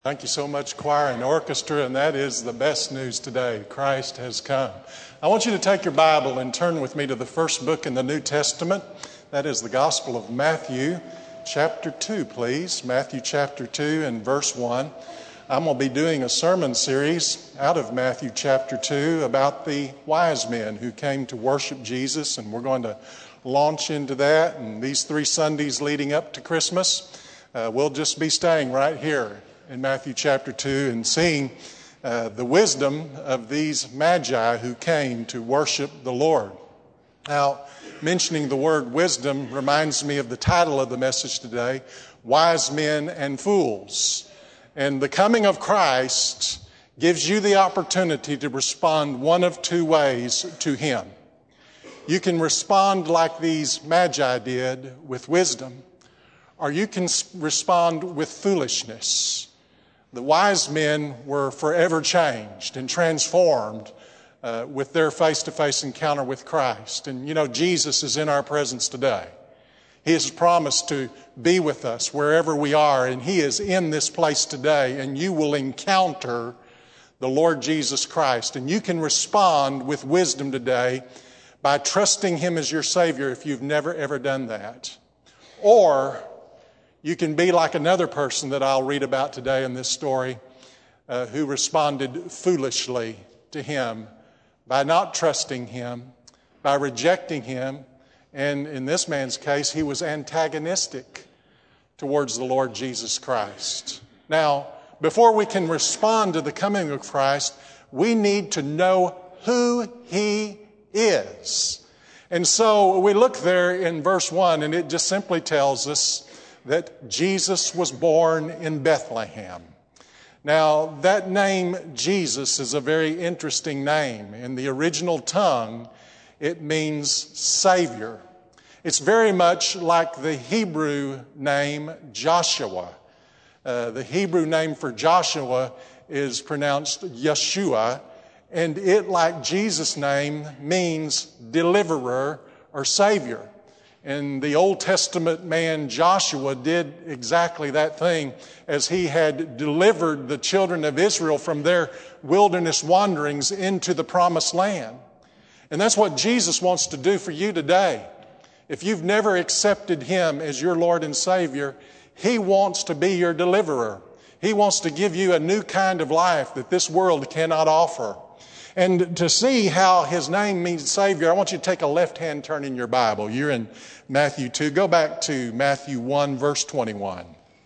Thank you so much, choir and orchestra, and that is the best news today. Christ has come. I want you to take your Bible and turn with me to the first book in the New Testament. That is the Gospel of Matthew, chapter 2, please. Matthew chapter 2 and verse 1. I'm going to be doing a sermon series out of Matthew chapter 2 about the wise men who came to worship Jesus, and we're going to launch into that. And these 3 Sundays leading up to Christmas, we'll just be staying right here in Matthew chapter 2 and seeing the wisdom of these magi who came to worship the Lord. Now, mentioning the word wisdom reminds me of the title of the message today, Wise Men and Fools. And the coming of Christ gives you the opportunity to respond one of 2 ways to Him. You can respond like these magi did with wisdom, or you can respond with foolishness. The wise men were forever changed and transformed with their face-to-face encounter with Christ. And you know, Jesus is in our presence today. He has promised to be with us wherever we are, and He is in this place today, and you will encounter the Lord Jesus Christ. And you can respond with wisdom today by trusting Him as your Savior if you've never, ever done that. Or you can be like another person that I'll read about today in this story who responded foolishly to Him by not trusting Him, by rejecting Him. And in this man's case, he was antagonistic towards the Lord Jesus Christ. Now, before we can respond to the coming of Christ, we need to know who He is. And so we look there in verse 1, and it just simply tells us that Jesus was born in Bethlehem. Now, that name Jesus is a very interesting name. In the original tongue, it means Savior. It's very much like the Hebrew name Joshua. The Hebrew name for Joshua is pronounced Yeshua, and it, like Jesus' name, means deliverer or Savior. And the Old Testament man Joshua did exactly that thing as he had delivered the children of Israel from their wilderness wanderings into the promised land. And that's what Jesus wants to do for you today. If you've never accepted Him as your Lord and Savior, He wants to be your deliverer. He wants to give you a new kind of life that this world cannot offer. And to see how His name means Savior, I want you to take a left-hand turn in your Bible. You're in Matthew 2. Go back to Matthew 1, verse 21.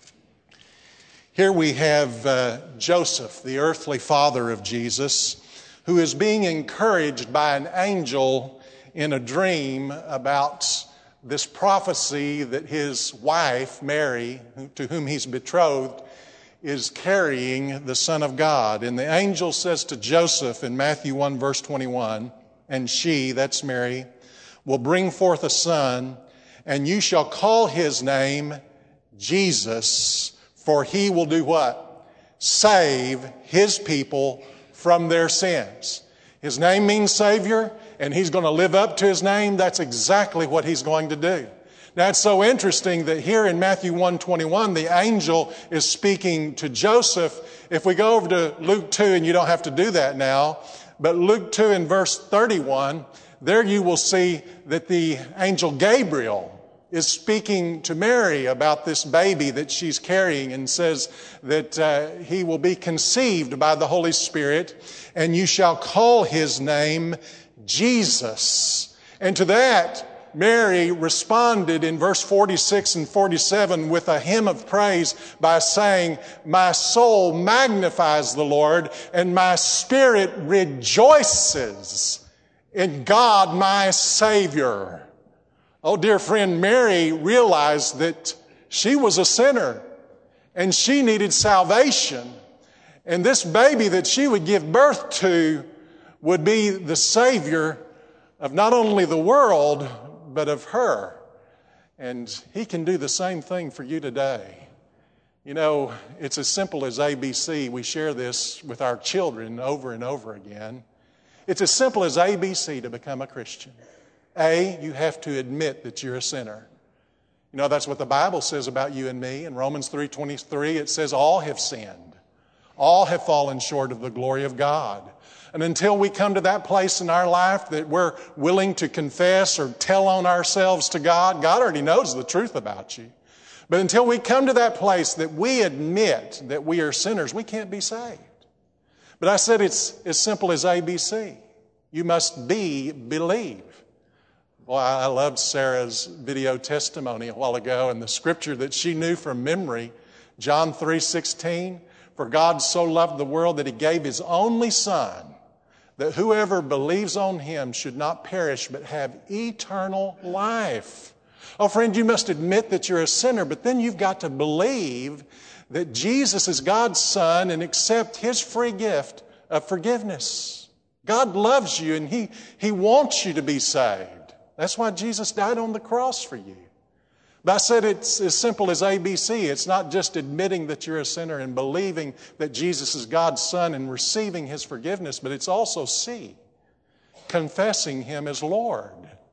Here we have Joseph, the earthly father of Jesus, who is being encouraged by an angel in a dream about this prophecy that his wife, Mary, to whom he's betrothed, is carrying the Son of God. And the angel says to Joseph in Matthew 1, verse 21, and she, that's Mary, will bring forth a son, and you shall call his name Jesus, for he will do what? Save his people from their sins. His name means Savior, and He's going to live up to His name. That's exactly what He's going to do. Now, it's so interesting that here in Matthew 1:21, the angel is speaking to Joseph. If we go over to Luke 2, and you don't have to do that now, but Luke 2 in verse 31, there you will see that the angel Gabriel is speaking to Mary about this baby that she's carrying, and says that he will be conceived by the Holy Spirit, and you shall call his name Jesus. And to that, Mary responded in verse 46 and 47 with a hymn of praise by saying, my soul magnifies the Lord, and my spirit rejoices in God my Savior. Oh, dear friend, Mary realized that she was a sinner and she needed salvation. And this baby that she would give birth to would be the Savior of not only the world, but of her. And He can do the same thing for you today. You know, it's as simple as ABC. We share this with our children over and over again. It's as simple as ABC to become a Christian. A, you have to admit that you're a sinner. You know, that's what the Bible says about you and me. In Romans 3:23, it says all have sinned All have fallen short of the glory of God. And until we come to that place in our life that we're willing to confess or tell on ourselves to God, God already knows the truth about you. But until we come to that place that we admit that we are sinners, we can't be saved. But I said it's as simple as ABC. You must believe. Boy, I loved Sarah's video testimony a while ago, and the scripture that she knew from memory, John 3:16, for God so loved the world that he gave his only Son, that whoever believes on him should not perish but have eternal life. Oh, friend, you must admit that you're a sinner, but then you've got to believe that Jesus is God's Son and accept his free gift of forgiveness. God loves you and he wants you to be saved. That's why Jesus died on the cross for you. But I said it's as simple as ABC. It's not just admitting that you're a sinner and believing that Jesus is God's Son and receiving his forgiveness, but it's also C, confessing him as Lord.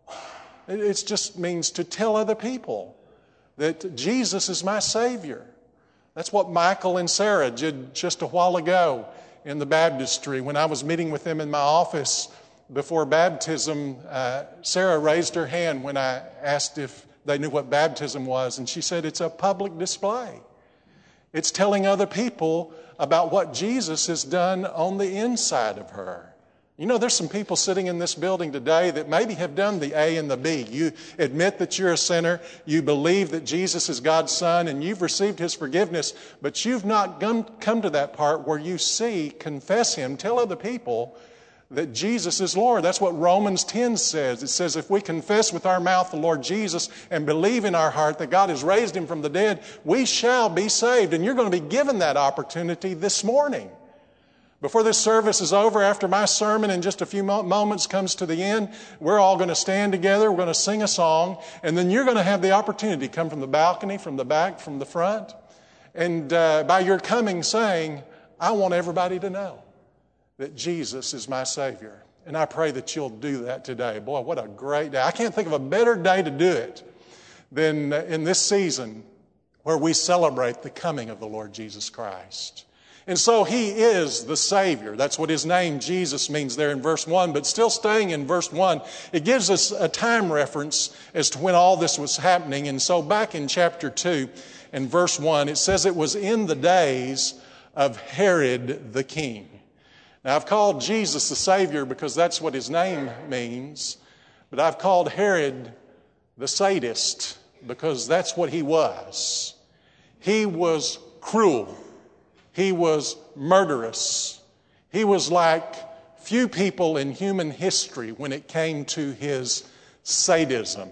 It just means to tell other people that Jesus is my Savior. That's what Michael and Sarah did just a while ago in the baptistry. When I was meeting with them in my office before baptism, Sarah raised her hand when I asked if they knew what baptism was, and she said it's a public display. It's telling other people about what Jesus has done on the inside of her. You know, there's some people sitting in this building today that maybe have done the A and the B. You admit that you're a sinner, you believe that Jesus is God's Son, and you've received his forgiveness, but you've not come to that part where you confess him, tell other people that Jesus is Lord. That's what Romans 10 says. It says if we confess with our mouth the Lord Jesus and believe in our heart that God has raised him from the dead, we shall be saved. And you're going to be given that opportunity this morning. Before this service is over, after my sermon in just a few moments comes to the end, we're all going to stand together, we're going to sing a song, and then you're going to have the opportunity to come from the balcony, from the back, from the front, and by your coming saying, I want everybody to know that Jesus is my Savior. And I pray that you'll do that today. Boy, what a great day. I can't think of a better day to do it than in this season where we celebrate the coming of the Lord Jesus Christ. And so he is the Savior. That's what his name, Jesus, means there in verse 1. But still staying in verse 1, it gives us a time reference as to when all this was happening. And so back in chapter 2 and verse 1, it says it was in the days of Herod the king. Now, I've called Jesus the Savior because that's what his name means. But I've called Herod the sadist because that's what he was. He was cruel. He was murderous. He was like few people in human history when it came to his sadism.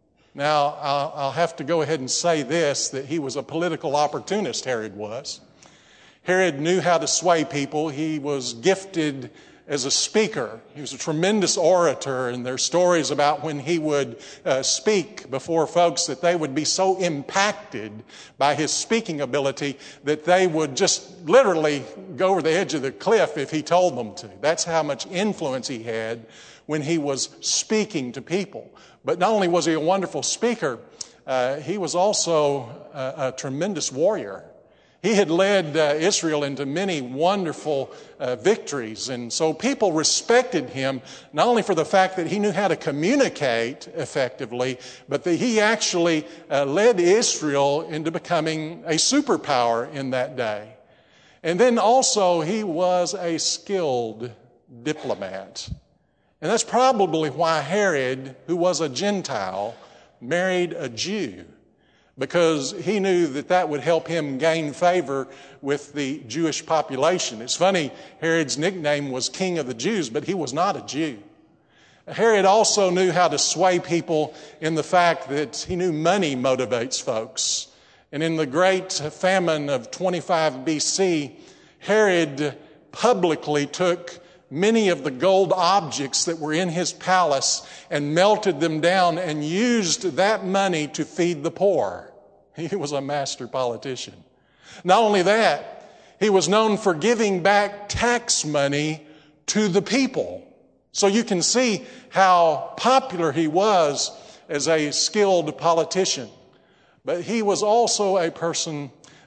Now, I'll have to go ahead and say this, that he was a political opportunist, Herod was. Herod knew how to sway people. He was gifted as a speaker. He was a tremendous orator, and there are stories about when he would speak before folks that they would be so impacted by his speaking ability that they would just literally go over the edge of the cliff if he told them to. That's how much influence he had when he was speaking to people. But not only was he a wonderful speaker, he was also a tremendous warrior. He had led Israel into many wonderful victories, and so people respected him not only for the fact that he knew how to communicate effectively, but that he actually led Israel into becoming a superpower in that day. And then also he was a skilled diplomat. And that's probably why Herod, who was a Gentile, married a Jew, because he knew that that would help him gain favor with the Jewish population. It's funny, Herod's nickname was King of the Jews, but he was not a Jew. Herod also knew how to sway people in the fact that he knew money motivates folks. And in the great famine of 25 BC, Herod publicly took many of the gold objects that were in his palace and melted them down and used that money to feed the poor. He was a master politician. Not only that, he was known for giving back tax money to the people. So you can see how popular he was as a skilled politician. But he was also a person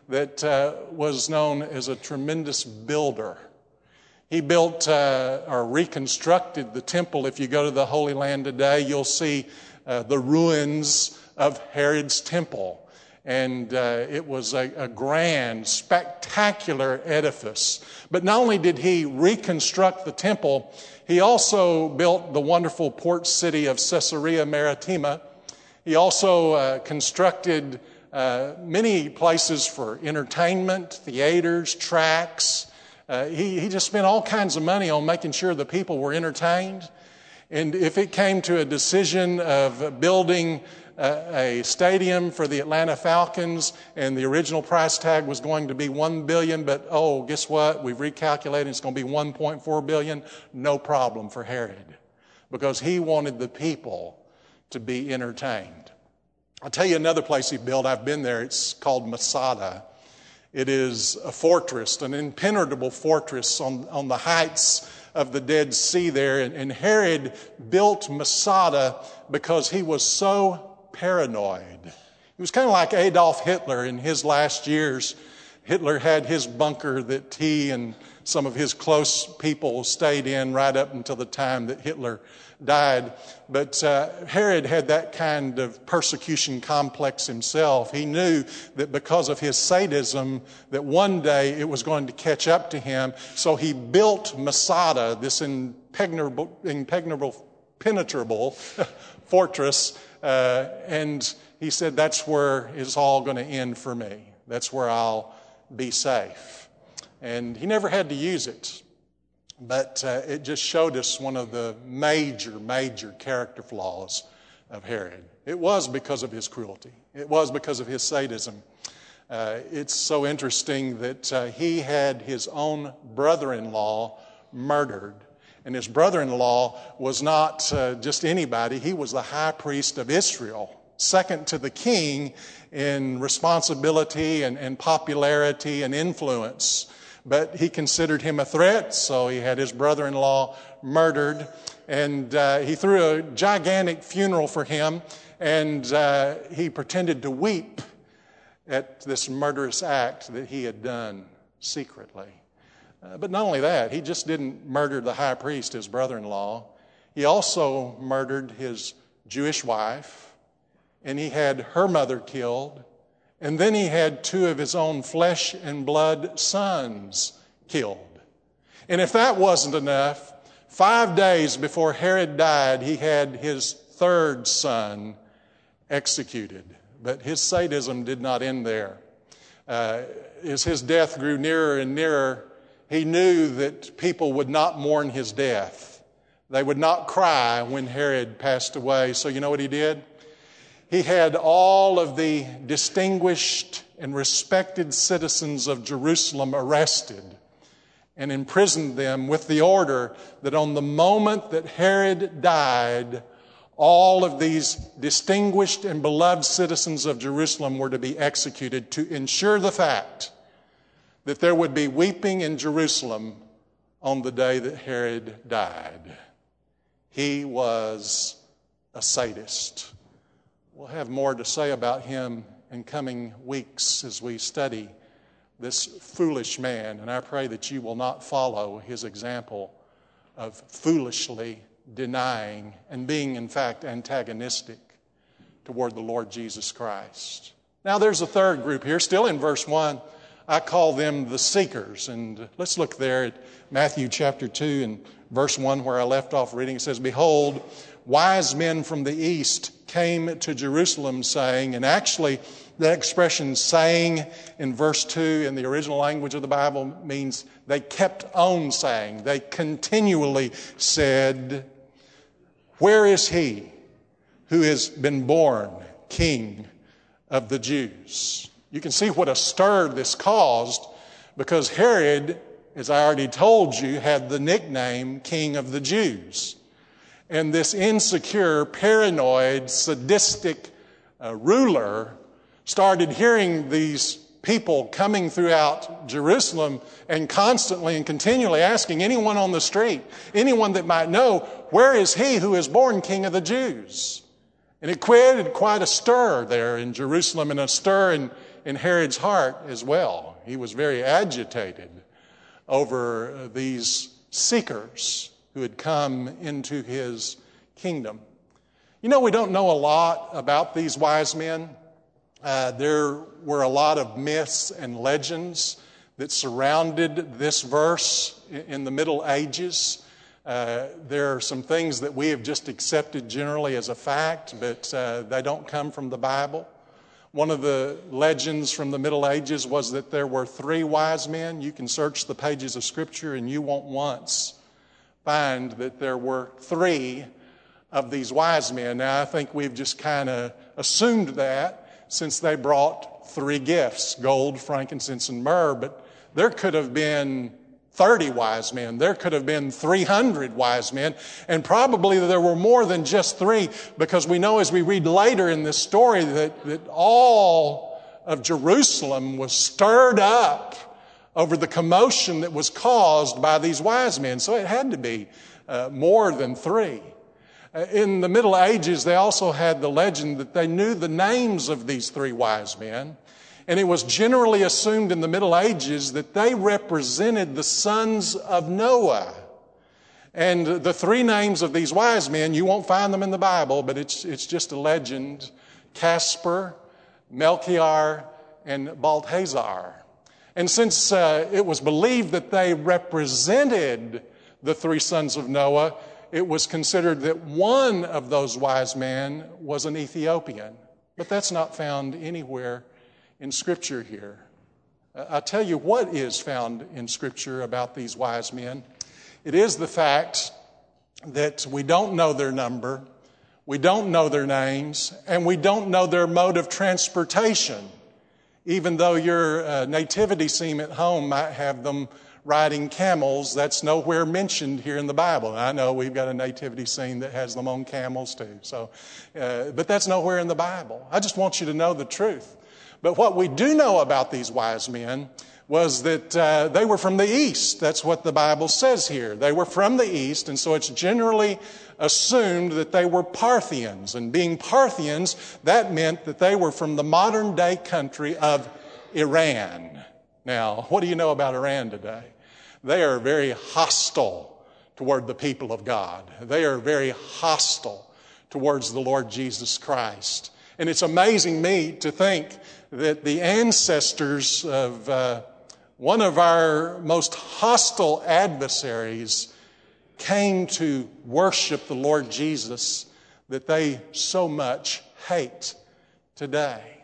that was known as a tremendous builder. He built or reconstructed the temple. If you go to the Holy Land today, you'll see the ruins of Herod's temple. And it was a grand, spectacular edifice. But not only did he reconstruct the temple, he also built the wonderful port city of Caesarea Maritima. He also constructed many places for entertainment, theaters, tracks. He just spent all kinds of money on making sure the people were entertained. And if it came to a decision of building a stadium for the Atlanta Falcons, and the original price tag was going to be $1 billion, but guess what? We've recalculated, it's going to be $1.4 billion. No problem for Herod, because he wanted the people to be entertained. I'll tell you another place he built. I've been there. It's called Masada. It is a fortress, an impenetrable fortress on the heights of the Dead Sea there. And Herod built Masada because he was so paranoid. He was kind of like Adolf Hitler in his last years. Hitler had his bunker that he and some of his close people stayed in right up until the time that Hitler died. But Herod had that kind of persecution complex himself. He knew that because of his sadism, that one day it was going to catch up to him. So he built Masada, this impenetrable fortress, and he said, that's where it's all going to end for me. That's where I'll be safe. And he never had to use it. But it just showed us one of the major character flaws of Herod. It was because of his cruelty. It was because of his sadism. It's so interesting that he had his own brother-in-law murdered. And his brother-in-law was not just anybody. He was the high priest of Israel, second to the king in responsibility and popularity and influence. But he considered him a threat, so he had his brother-in-law murdered. And he threw a gigantic funeral for him, and he pretended to weep at this murderous act that he had done secretly. But not only that, he just didn't murder the high priest, his brother-in-law. He also murdered his Jewish wife, and he had her mother killed. And then he had two of his own flesh and blood sons killed. And if that wasn't enough, 5 days before Herod died, he had his third son executed. But his sadism did not end there. As his death grew nearer and nearer, he knew that people would not mourn his death. They would not cry when Herod passed away. So you know what he did? He had all of the distinguished and respected citizens of Jerusalem arrested and imprisoned them with the order that on the moment that Herod died, all of these distinguished and beloved citizens of Jerusalem were to be executed to ensure the fact that there would be weeping in Jerusalem on the day that Herod died. He was a sadist. We'll have more to say about him in coming weeks as we study this foolish man, and I pray that you will not follow his example of foolishly denying and being, in fact, antagonistic toward the Lord Jesus Christ. Now, there's a third group here, still in verse 1. I call them the seekers. And let's look there at Matthew chapter 2 and verse 1 where I left off reading. It says, "Behold, wise men from the east came to Jerusalem saying," and actually the expression saying in verse 2 in the original language of the Bible means they kept on saying. They continually said, "Where is he who has been born King of the Jews?" You can see what a stir this caused, because Herod, as I already told you, had the nickname King of the Jews. And this insecure, paranoid, sadistic ruler started hearing these people coming throughout Jerusalem and constantly and continually asking anyone on the street, anyone that might know, "Where is he who is born King of the Jews?" And it created quite a stir there in Jerusalem and a stir in in Herod's heart as well. He was very agitated over these seekers who had come into his kingdom. You know, we don't know a lot about these wise men. There were a lot of myths and legends that surrounded this verse in the Middle Ages. There are some things that we have just accepted generally as a fact, but they don't come from the Bible. One of the legends from the Middle Ages was that there were 3 wise men. You can search the pages of Scripture and you won't once find that there were 3 of these wise men. Now, I think we've just kind of assumed that since they brought 3 gifts, gold, frankincense, and myrrh, but there could have been 30 wise men. There could have been 300 wise men. And probably there were more than just 3, because we know as we read later in this story that all of Jerusalem was stirred up over the commotion that was caused by these wise men. So it had to be more than 3. In the Middle Ages, they also had the legend that they knew the names of these 3 wise men. And it was generally assumed in the Middle Ages that they represented the sons of Noah. And the 3 names of these wise men, you won't find them in the Bible, but it's just a legend: Casper, Melchior, and Balthazar. And since it was believed that they represented the 3 sons of Noah, it was considered that one of those wise men was an Ethiopian. But that's not found anywhere in Scripture here. I'll tell you what is found in Scripture about these wise men. It is the fact that we don't know their number, we don't know their names, and we don't know their mode of transportation, even though your nativity scene at home might have them riding camels. That's nowhere mentioned here in the Bible. I know we've got a nativity scene that has them on camels too. But that's nowhere in the Bible. I just want you to know the truth. But what we do know about these wise men was that they were from the East. That's what the Bible says here. They were from the East, and so it's generally assumed that they were Parthians. And being Parthians, that meant that they were from the modern-day country of Iran. Now, what do you know about Iran today? They are very hostile toward the people of God. They are very hostile towards the Lord Jesus Christ. And it's amazing me to think that the ancestors of one of our most hostile adversaries came to worship the Lord Jesus that they so much hate today.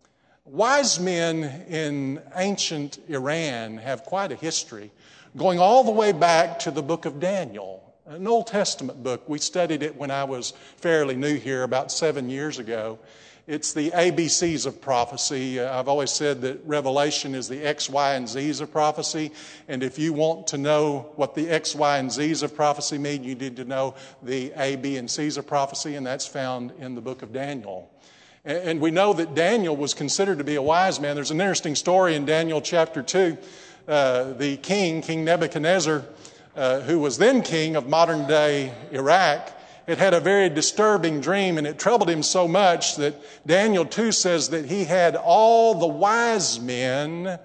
Wise men in ancient Iran have quite a history, going all the way back to the book of Daniel, an Old Testament book. We studied it when I was fairly new here about 7 years ago. It's the ABCs of prophecy. I've always said that Revelation is the X, Y, and Z's of prophecy. And if you want to know what the X, Y, and Z's of prophecy mean, you need to know the A, B, and C's of prophecy, and that's found in the book of Daniel. And we know that Daniel was considered to be a wise man. There's an interesting story in Daniel chapter 2. The king, King Nebuchadnezzar, who was then king of modern-day Iraq, had a very disturbing dream, and it troubled him so much that Daniel 2 says that he had all the wise men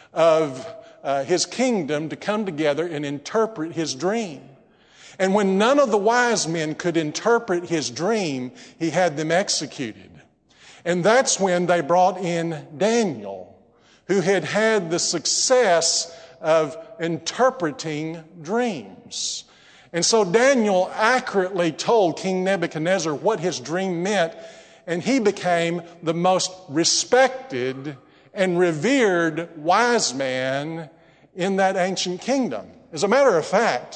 of his kingdom to come together and interpret his dream. And when none of the wise men could interpret his dream, he had them executed. And that's when they brought in Daniel, who had had the success of interpreting dreams. And so Daniel accurately told King Nebuchadnezzar what his dream meant, and he became the most respected and revered wise man in that ancient kingdom. As a matter of fact,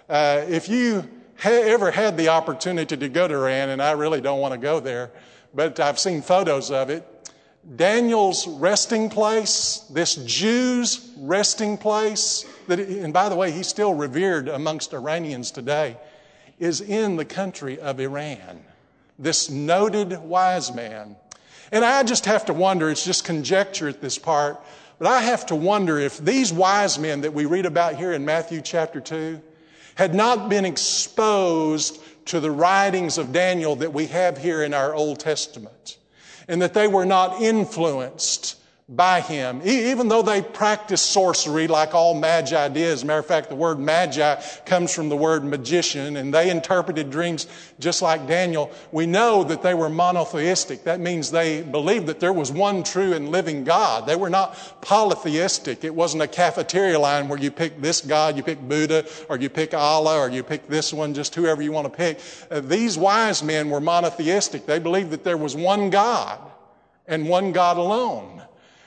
if you ever had the opportunity to go to Iran, and I really don't want to go there, but I've seen photos of it, Daniel's resting place, this Jew's resting place, and by the way, he's still revered amongst Iranians today, is in the country of Iran. This noted wise man. And I just have to wonder, it's just conjecture at this part, but I have to wonder if these wise men that we read about here in Matthew chapter 2 had not been exposed to the writings of Daniel that we have here in our Old Testament, and that they were not influenced by him. Even though they practiced sorcery like all magi did. As a matter of fact, the word magi comes from the word magician, and they interpreted dreams just like Daniel. We know that they were monotheistic. That means they believed that there was one true and living God. They were not polytheistic. It wasn't a cafeteria line where you pick this God, you pick Buddha, or you pick Allah, or you pick this one, just whoever you want to pick. These wise men were monotheistic. They believed that there was one God and one God alone.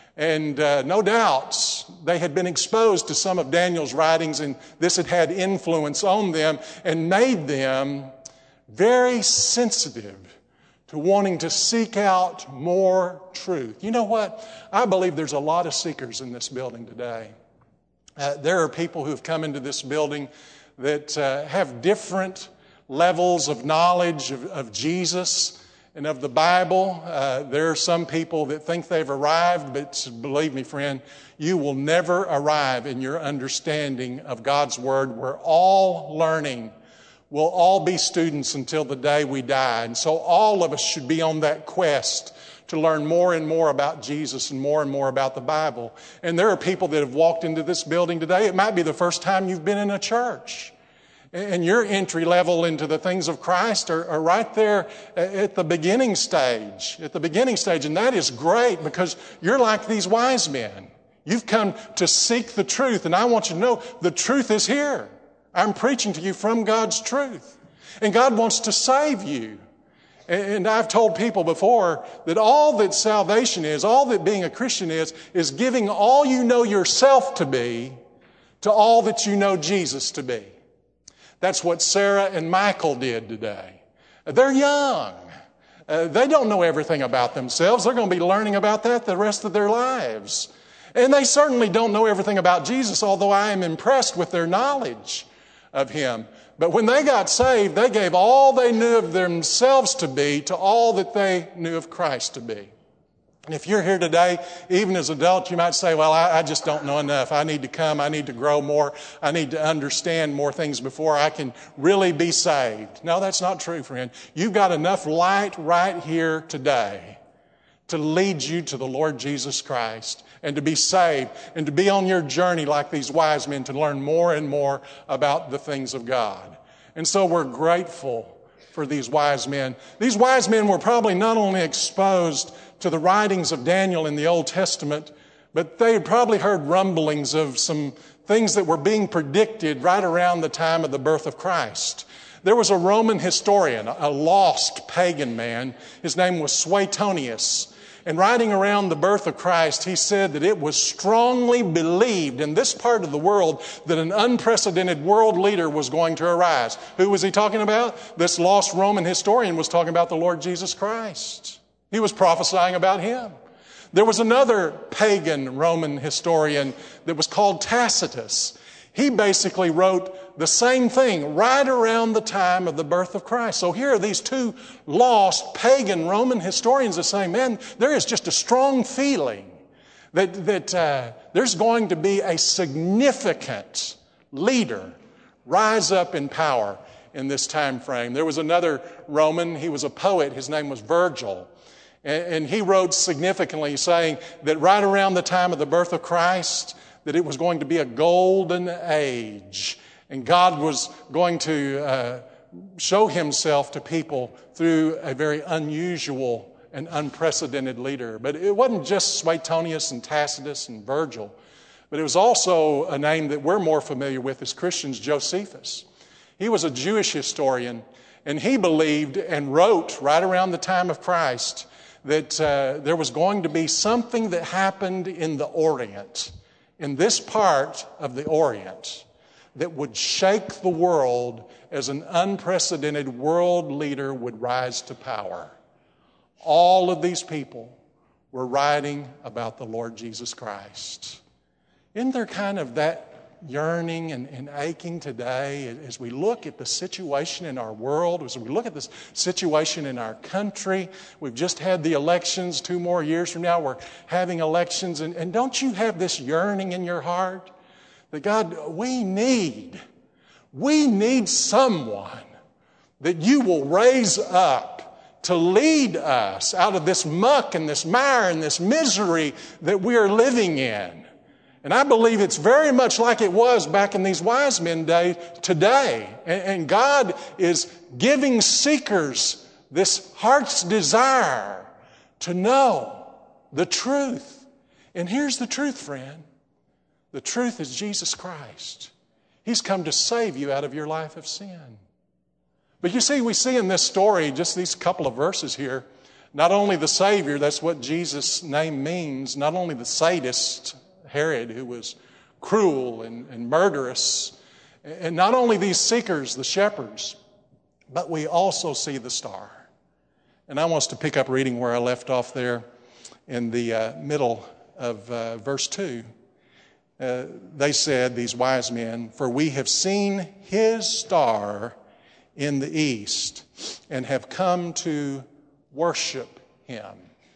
And no doubt they had been exposed to some of Daniel's writings, and this had had influence on them and made them very sensitive to wanting to seek out more truth. You know what? I believe there's a lot of seekers in this building today. There are people who have come into this building that have different levels of knowledge of Jesus and of the Bible. There are some people that think they've arrived, but believe me, friend, you will never arrive in your understanding of God's Word. We're all learning. We'll all be students until the day we die. And so all of us should be on that quest to learn more and more about Jesus and more about the Bible. And there are people that have walked into this building today. It might be the first time you've been in a church. And your entry level into the things of Christ are right there at the beginning stage. And that is great because you're like these wise men. You've come to seek the truth. And I want you to know the truth is here. I'm preaching to you from God's truth. And God wants to save you. And I've told people before that all that salvation is, all that being a Christian is giving all you know yourself to be to all that you know Jesus to be. That's what Sarah and Michael did today. They're young. They don't know everything about themselves. They're going to be learning about that the rest of their lives. And they certainly don't know everything about Jesus, although I am impressed with their knowledge of Him. But when they got saved, they gave all they knew of themselves to be to all that they knew of Christ to be. And if you're here today, even as an adult, you might say, well, I just don't know enough. I need to come. I need to grow more. I need to understand more things before I can really be saved. No, that's not true, friend. You've got enough light right here today to lead you to the Lord Jesus Christ and to be saved and to be on your journey like these wise men to learn more and more about the things of God. And so we're grateful for these wise men. These wise men were probably not only exposed to the writings of Daniel in the Old Testament, but they had probably heard rumblings of some things that were being predicted right around the time of the birth of Christ. There was a Roman historian, a lost pagan man. His name was Suetonius. And writing around the birth of Christ, he said that it was strongly believed in this part of the world that an unprecedented world leader was going to arise. Who was he talking about? This lost Roman historian was talking about the Lord Jesus Christ. He was prophesying about Him. There was another pagan Roman historian that was called Tacitus. He basically wrote the same thing right around the time of the birth of Christ. So here are these two lost pagan Roman historians that say, man, there is just a strong feeling that there's going to be a significant leader rise up in power in this time frame. There was another Roman, he was a poet, his name was Virgil. And he wrote significantly saying that right around the time of the birth of Christ, that it was going to be a golden age. And God was going to show Himself to people through a very unusual and unprecedented leader. But it wasn't just Suetonius and Tacitus and Virgil, but it was also a name that we're more familiar with as Christians, Josephus. He was a Jewish historian, and he believed and wrote right around the time of Christ that there was going to be something that happened in the Orient, in this part of the Orient, that would shake the world as an unprecedented world leader would rise to power. All of these people were writing about the Lord Jesus Christ. Isn't there kind of that yearning and aching today as we look at the situation in our world, as we look at this situation in our country? We've just had the elections. 2 more years from now we're having elections. And don't you have this yearning in your heart that God, we need someone that you will raise up to lead us out of this muck and this mire and this misery that we are living in. And I believe it's very much like it was back in these wise men days today. And God is giving seekers this heart's desire to know the truth. And here's the truth, friend. The truth is Jesus Christ. He's come to save you out of your life of sin. But you see, we see in this story, just these couple of verses here, not only the Savior, that's what Jesus' name means, not only the sadist, Herod, who was cruel and murderous, and not only these seekers, the shepherds, but we also see the star. And I want us to pick up reading where I left off there in the middle of verse 2. They said, these wise men, "For we have seen his star in the east and have come to worship him."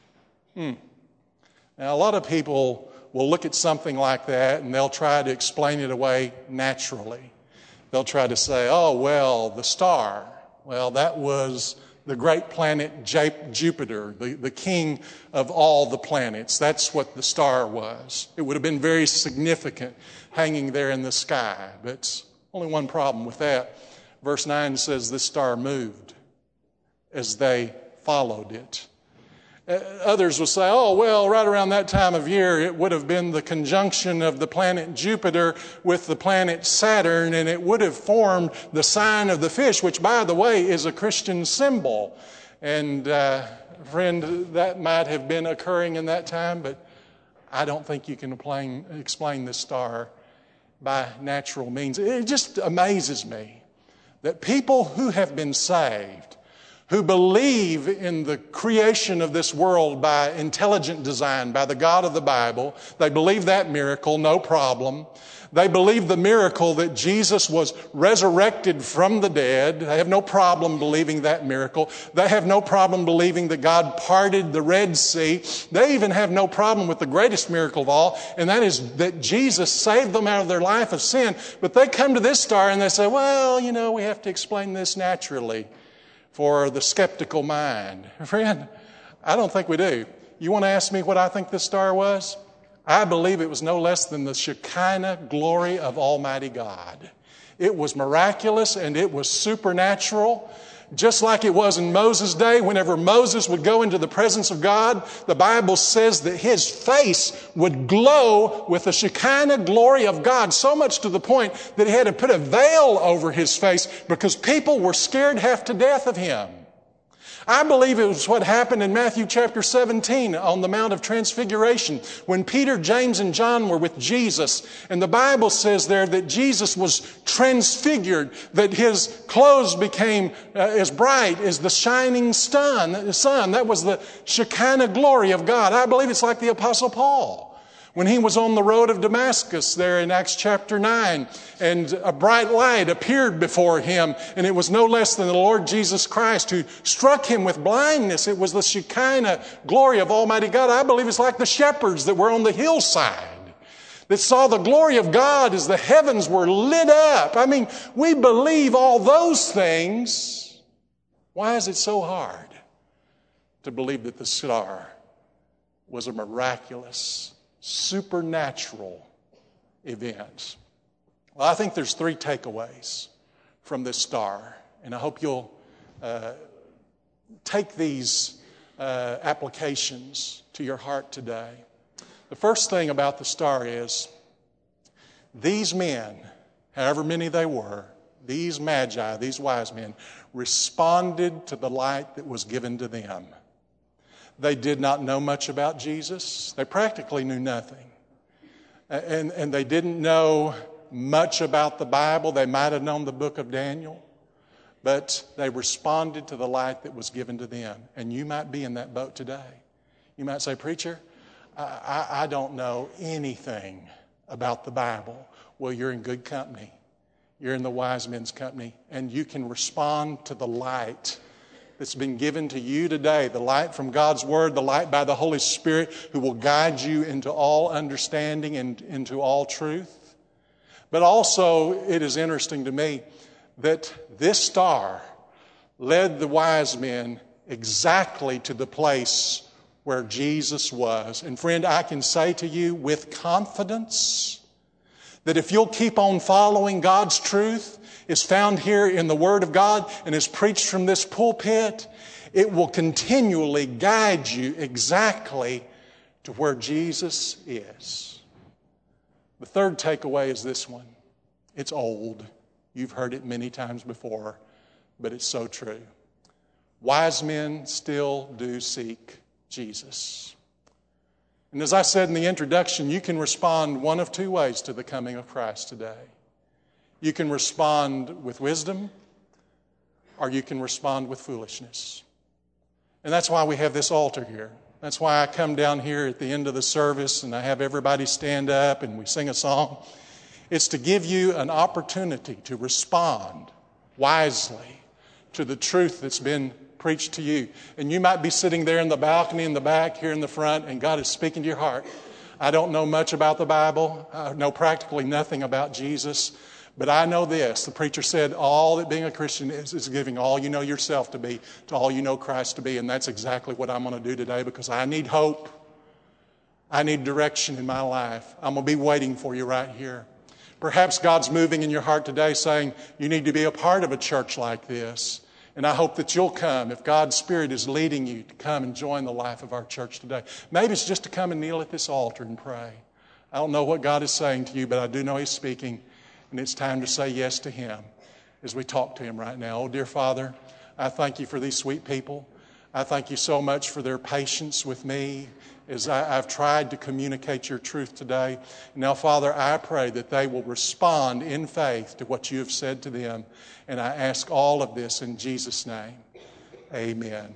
Now, a lot of people will look at something like that and they'll try to explain it away naturally. They'll try to say, oh, well, the star, well, that was the great planet Jupiter, the king of all the planets. That's what the star was. It would have been very significant hanging there in the sky. But only one problem with that. Verse 9 says this star moved as they followed it. Others will say, oh, well, right around that time of year, it would have been the conjunction of the planet Jupiter with the planet Saturn, and it would have formed the sign of the fish, which, by the way, is a Christian symbol. And, friend, that might have been occurring in that time, but I don't think you can explain this star by natural means. It just amazes me that people who have been saved, who believe in the creation of this world by intelligent design, by the God of the Bible. They believe that miracle, no problem. They believe the miracle that Jesus was resurrected from the dead. They have no problem believing that miracle. They have no problem believing that God parted the Red Sea. They even have no problem with the greatest miracle of all, and that is that Jesus saved them out of their life of sin. But they come to this star and they say, well, you know, we have to explain this naturally for the skeptical mind. Friend, I don't think we do. You want to ask me what I think this star was? I believe it was no less than the Shekinah glory of Almighty God. It was miraculous and it was supernatural. Just like it was in Moses' day, whenever Moses would go into the presence of God, the Bible says that his face would glow with the Shekinah glory of God, so much to the point that he had to put a veil over his face because people were scared half to death of him. I believe it was what happened in Matthew chapter 17 on the Mount of Transfiguration when Peter, James, and John were with Jesus. And the Bible says there that Jesus was transfigured, that his clothes became as bright as the shining sun. That was the Shekinah glory of God. I believe it's like the Apostle Paul, when he was on the road of Damascus there in Acts chapter 9, and a bright light appeared before him, and it was no less than the Lord Jesus Christ who struck him with blindness. It was the Shekinah glory of Almighty God. I believe it's like the shepherds that were on the hillside that saw the glory of God as the heavens were lit up. I mean, we believe all those things. Why is it so hard to believe that the star was a miraculous, supernatural event? Well, I think there's 3 takeaways from this star, and I hope you'll take these applications to your heart today. The first thing about the star is these men, however many they were, these magi, these wise men, responded to the light that was given to them. They did not know much about Jesus. They practically knew nothing. And they didn't know much about the Bible. They might have known the book of Daniel. But they responded to the light that was given to them. And you might be in that boat today. You might say, preacher, I don't know anything about the Bible. Well, you're in good company. You're in the wise men's company. And you can respond to the light that's been given to you today, the light from God's Word, the light by the Holy Spirit who will guide you into all understanding and into all truth. But also, it is interesting to me that this star led the wise men exactly to the place where Jesus was. And friend, I can say to you with confidence that if you'll keep on following God's truth, is found here in the Word of God and is preached from this pulpit, it will continually guide you exactly to where Jesus is. The third takeaway is this one. It's old. You've heard it many times before, but it's so true. Wise men still do seek Jesus. And as I said in the introduction, you can respond one of two ways to the coming of Christ today. You can respond with wisdom, or you can respond with foolishness. And that's why we have this altar here. That's why I come down here at the end of the service and I have everybody stand up and we sing a song. It's to give you an opportunity to respond wisely to the truth that's been preached to you. And you might be sitting there in the balcony in the back, here in the front, and God is speaking to your heart. I don't know much about the Bible. I know practically nothing about Jesus. But I know this. The preacher said all that being a Christian is giving all you know yourself to be to all you know Christ to be. And that's exactly what I'm going to do today because I need hope. I need direction in my life. I'm going to be waiting for you right here. Perhaps God's moving in your heart today saying you need to be a part of a church like this. And I hope that you'll come if God's Spirit is leading you to come and join the life of our church today. Maybe it's just to come and kneel at this altar and pray. I don't know what God is saying to you, but I do know He's speaking. And it's time to say yes to Him as we talk to Him right now. Oh, dear Father, I thank You for these sweet people. I thank You so much for their patience with me as I've tried to communicate Your truth today. Now, Father, I pray that they will respond in faith to what You have said to them. And I ask all of this in Jesus' name. Amen.